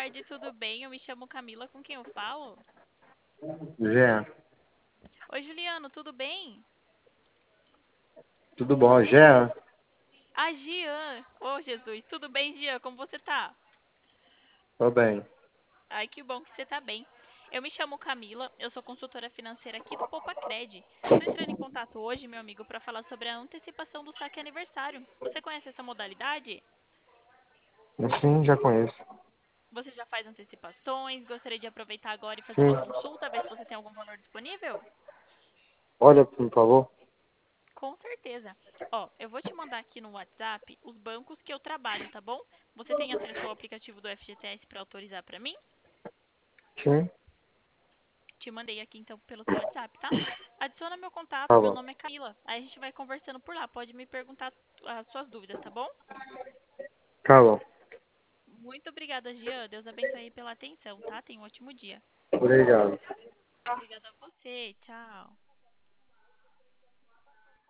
tarde, tudo bem? Eu me chamo Camila, com quem eu falo? Jean, Oi, Juliano, tudo bem? tudo bom? Jean, Ah, Gian! Ô, Jesus, tudo bem, Gian? Como você tá? tô bem. Ai, que bom que você tá bem. Eu me chamo Camila, eu sou consultora financeira aqui do Cred. Tô entrando em contato hoje, meu amigo, para falar sobre a antecipação do saque aniversário. Você conhece essa modalidade? Sim, já conheço. Você já faz antecipações? Gostaria de aproveitar agora e fazer uma Sim, consulta, ver se você tem algum valor disponível? olha, por favor. Com certeza. Ó, eu vou te mandar aqui no WhatsApp os bancos que eu trabalho, tá bom? Você tem acesso ao aplicativo do FGTS para autorizar para mim? Sim, Te mandei aqui então pelo seu WhatsApp, tá? Adiciona meu contato, tá meu bom. nome é Camila. Aí a gente vai conversando por lá. Pode me perguntar as suas dúvidas, tá bom? Tá bom. Muito obrigada, Gian. Deus abençoe aí pela atenção, tá? Tenha um ótimo dia. Obrigado. Obrigada a você. Tchau.